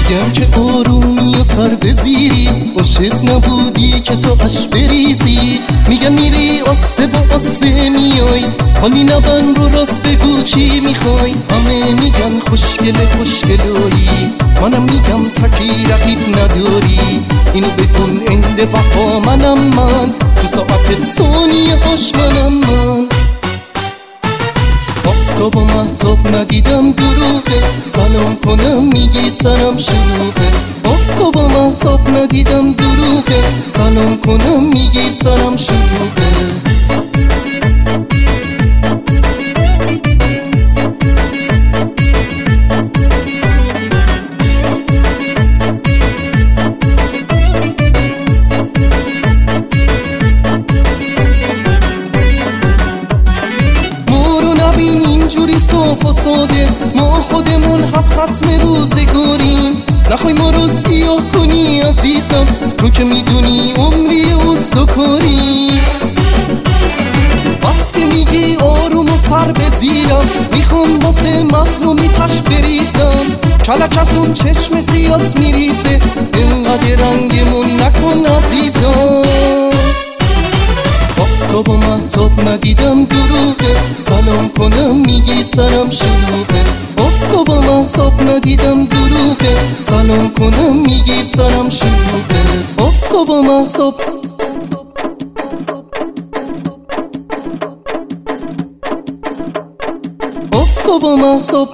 میگم که آرومی و سر بزیری، عاشق نبودی که تو اش بریزی. میگم میری آسه و آسه میای، خالی نبن رو راست بگو چی میخوای. همه میگن خوشگله خوشگلایی، منم میگم تکی رقیب نداری. اینو بکن اند وفا منم من، تو ساعت ثانیه هاش منم من. آفتاب و مهتاب ندیدم دروغه، سلام کنم میگی سرم شلوغه. آفتاب و مهتاب ندیدم دروغه، سلام کنم میگی سرم شلوغه. اینجوری صاف و ساده، ما خودمون 7 ختم روزگاریم. نخوای ما رو سیاه کنی عزیزم، تو که میدونی عمری استکاری. بس که میگی آروم و سر بزیرم، میخوام واسه مظلومی تش بریزم. کلک از اون چشم سیات میریزه، اینقدر رنگمون نکن عزیزم. آفتاب و مهتاب ندیدم دروغه، سلام کنم میگی سرم شلوغه. آفتاب و مهتاب ندیدم دروغه، سلام کنم میگی سرم شلوغه. آفتاب و مهتاب آفتاب و مهتاب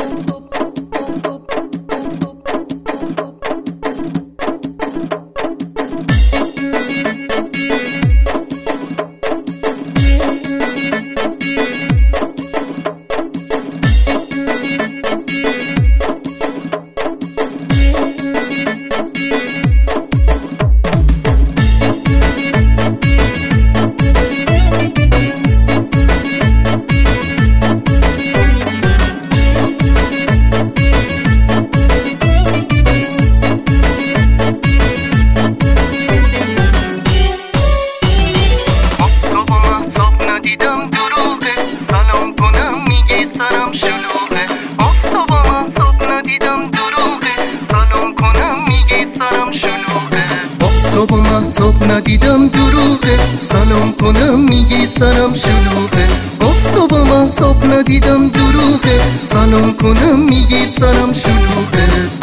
ندیدم دروغه، سلام کنم میگی سرم شلوغه. آفتاب و مهتاب ندیدم دروغه، سلام کنم میگی سرم شلوغه. آفتاب و مهتاب ندیدم دروغه، سلام کنم میگی سرم شلوغه. آفتاب و مهتاب ندیدم دروغه، سلام کنم میگی سرم شلوغه.